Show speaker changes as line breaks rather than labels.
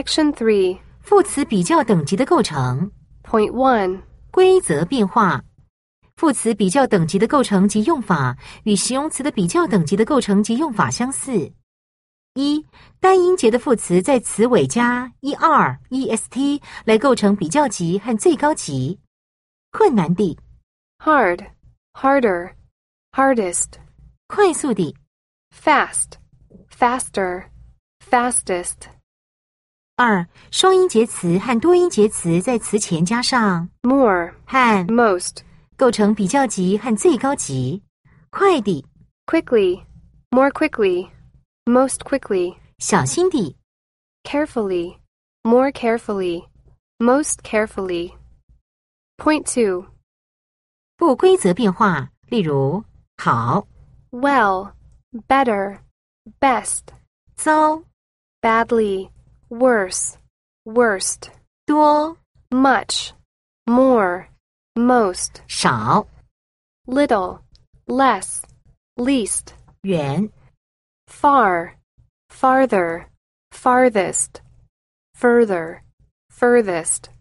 Section 3.
副词比较等级的构成。
Point 1.
规则变化。副词比较等级的构成及用法与形容词的比较等级的构成及用法相似。一、单音节的副词在词尾加 er、est 来构成比较级和最高级。困难的
Hard, harder, hardest.
快速的
Fast, faster, fastest.
二、双音节词和多音节词在词前加上
More,
和
most.
构成比较级和最高级。快的
Quickly, more quickly, most quickly.
小心的
Carefully, more carefully, most carefully. Point 2.
不规则变化，例如好、
Well, better, best.
糟、
Badly, worse, worst.
多、
Much, more, most.
少、
Little, less, least.
远、
Far, farther, farthest. Further, furthest.